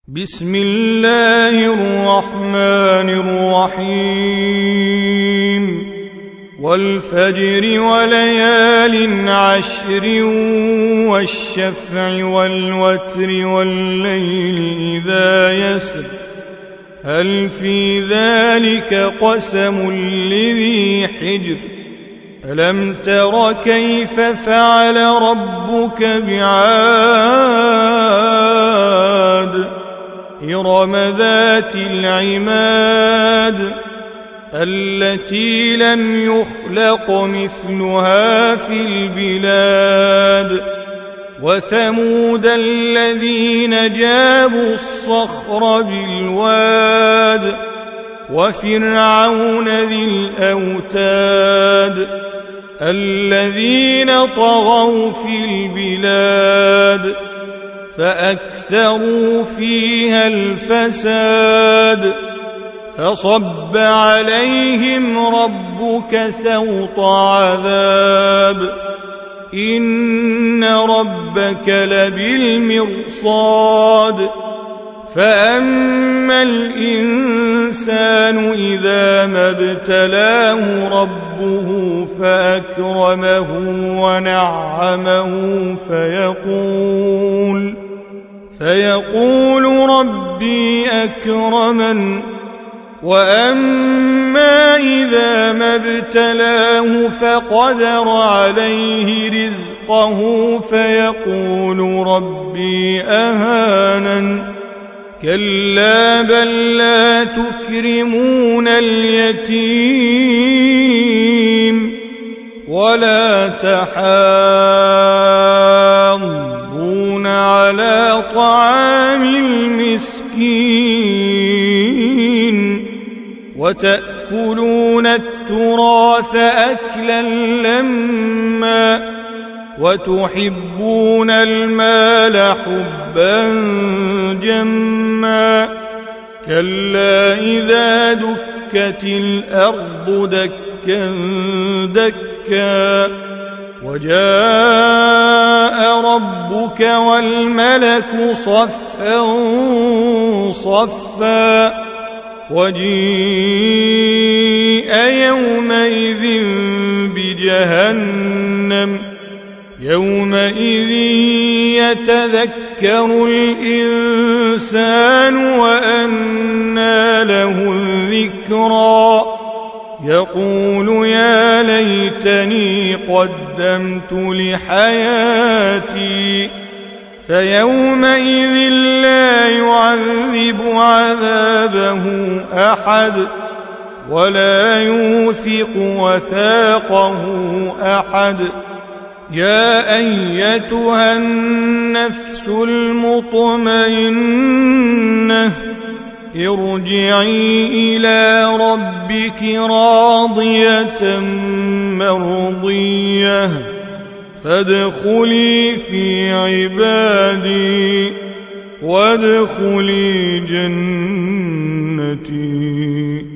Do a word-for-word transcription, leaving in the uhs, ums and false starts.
بسم الله الرحمن الرحيم والفجر وليال عشر والشفع والوتر والليل إذا يسر هل في ذلك قسم لذي حجر ألم تر كيف فعل ربك بعاد إرم ذات العماد التي لم يخلق مثلها في البلاد وثمود الذين جابوا الصخر بالواد وفرعون ذي الأوتاد الذين طغوا في البلاد فأكثروا فيها الفساد فصب عليهم ربك سوط عذاب إن ربك لبالمرصاد فأما الإنسان إذا ما ابتلاه ربه فأكرمه ونعمه فيقول فيقول ربي أكرمن وأما إذا ما ابتلاه فقدر عليه رزقه فيقول ربي أهانن كلا بل لا تكرمون اليتيم ولا تحاضون على طعام المسكين وتأكلون التراث أكلا لما وتحبون المال حبا جما كلا إذا دكت الأرض دكا دكا وجاء ربك والملك صفا صفا وجيء يومئذ بجهنم يومئذ يتذكر الإنسان وأنى له الذكرى يقول يا ليتني قدمت لحياتي فيومئذ لا يعذب عذابه أحد ولا يوثق وثاقه أحد يا أيتها النفس المطمئنة ارجعي إلى ربك راضية مرضية فادخلي في عبادي وادخلي جنتي.